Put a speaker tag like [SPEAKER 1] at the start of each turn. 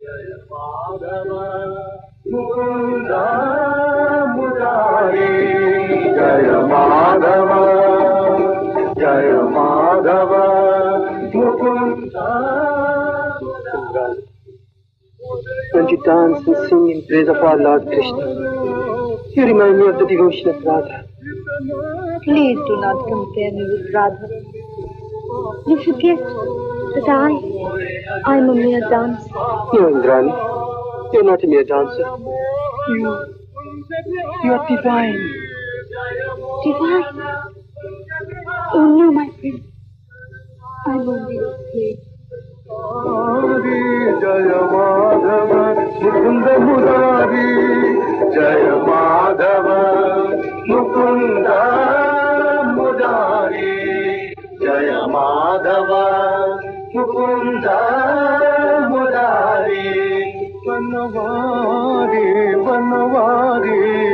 [SPEAKER 1] Madhav Mukund Murari Jai Madhav Mukund When you dance and sing in praise of our Lord Krishna, you remind me of the devotion of Radha.
[SPEAKER 2] Please do not compare me with Radha. You forget that I'm a mere dancer.
[SPEAKER 1] No, Indrani, you're not a mere dancer. You're divine.
[SPEAKER 2] Divine? Oh no, my friend. I'm only a slave.
[SPEAKER 1] Jaya Madhava Mukunda Murari Jaya Madhava Mukunda Murari Jaya Madhava Mukunda Murari Vanavari Vanavari